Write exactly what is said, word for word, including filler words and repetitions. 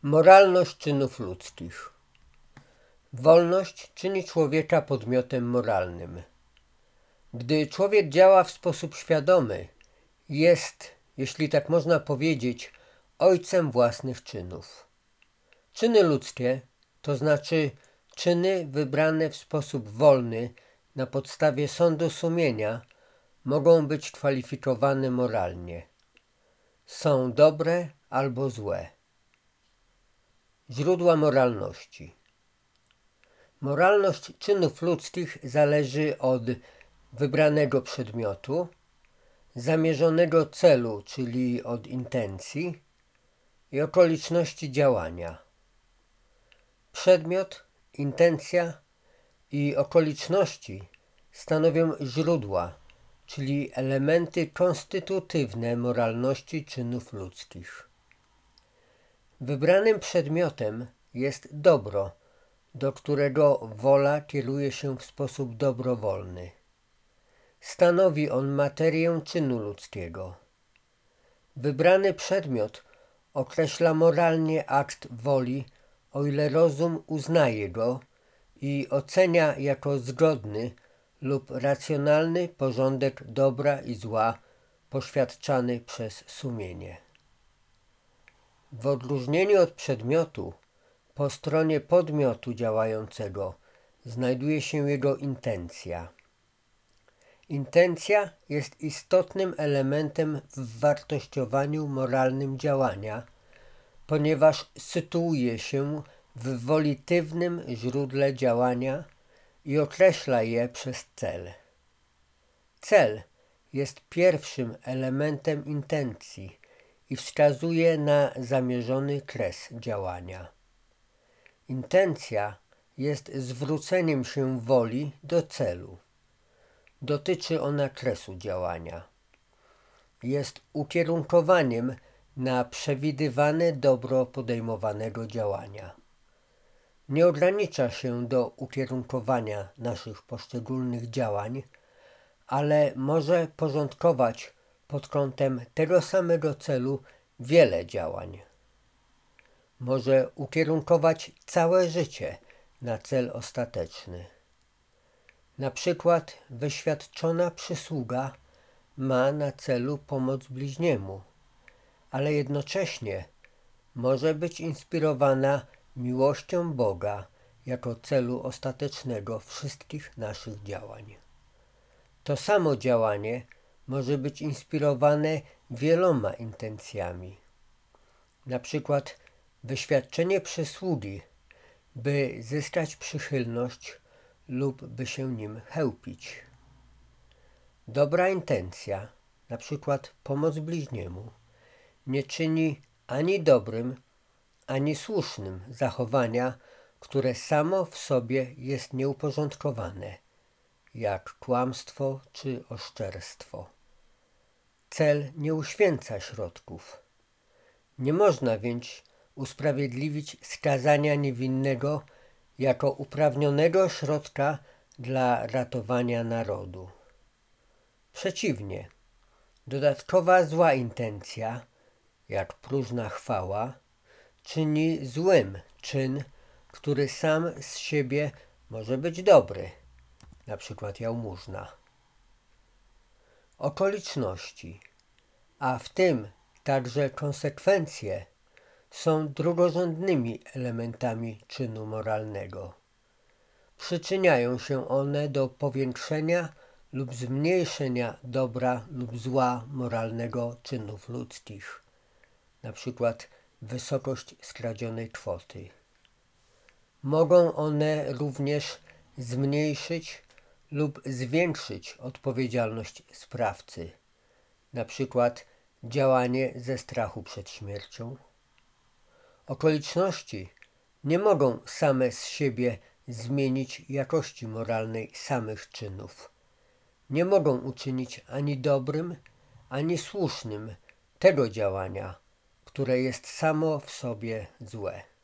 Moralność czynów ludzkich. Wolność czyni człowieka podmiotem moralnym. Gdy człowiek działa w sposób świadomy, jest, jeśli tak można powiedzieć, ojcem własnych czynów. Czyny ludzkie, to znaczy czyny wybrane w sposób wolny na podstawie sądu sumienia, mogą być kwalifikowane moralnie. Są dobre albo złe. Źródła moralności. Moralność czynów ludzkich zależy od wybranego przedmiotu, zamierzonego celu, czyli od intencji i okoliczności działania. Przedmiot, intencja i okoliczności stanowią źródła, czyli elementy konstytutywne moralności czynów ludzkich. Wybranym przedmiotem jest dobro, do którego wola kieruje się w sposób dobrowolny. Stanowi on materię czynu ludzkiego. Wybrany przedmiot określa moralnie akt woli, o ile rozum uznaje go i ocenia jako zgodny lub racjonalny porządek dobra i zła poświadczany przez sumienie. W odróżnieniu od przedmiotu, po stronie podmiotu działającego znajduje się jego intencja. Intencja jest istotnym elementem w wartościowaniu moralnym działania, ponieważ sytuuje się w wolitywnym źródle działania i określa je przez cel. Cel jest pierwszym elementem intencji i wskazuje na zamierzony kres działania. Intencja jest zwróceniem się woli do celu. Dotyczy ona kresu działania. Jest ukierunkowaniem na przewidywane dobro podejmowanego działania. Nie ogranicza się do ukierunkowania naszych poszczególnych działań, ale może porządkować pod kątem tego samego celu wiele działań. Może ukierunkować całe życie na cel ostateczny. Na przykład wyświadczona przysługa ma na celu pomoc bliźniemu, ale jednocześnie może być inspirowana miłością Boga jako celu ostatecznego wszystkich naszych działań. To samo działanie może być inspirowane wieloma intencjami. Na przykład wyświadczenie przysługi, by zyskać przychylność lub by się nim chełpić. Dobra intencja, na przykład pomoc bliźniemu, nie czyni ani dobrym, ani słusznym zachowania, które samo w sobie jest nieuporządkowane, jak kłamstwo czy oszczerstwo. Cel nie uświęca środków. Nie można więc usprawiedliwić skazania niewinnego jako uprawnionego środka dla ratowania narodu. Przeciwnie, dodatkowa zła intencja, jak próżna chwała, czyni złym czyn, który sam z siebie może być dobry, na przykład jałmużna. Okoliczności, a w tym także konsekwencje, są drugorzędnymi elementami czynu moralnego. Przyczyniają się one do powiększenia lub zmniejszenia dobra lub zła moralnego czynów ludzkich, na przykład wysokość skradzionej kwoty. Mogą one również zmniejszyć lub zwiększyć odpowiedzialność sprawcy, na przykład działanie ze strachu przed śmiercią. Okoliczności nie mogą same z siebie zmienić jakości moralnej samych czynów. Nie mogą uczynić ani dobrym, ani słusznym tego działania, które jest samo w sobie złe.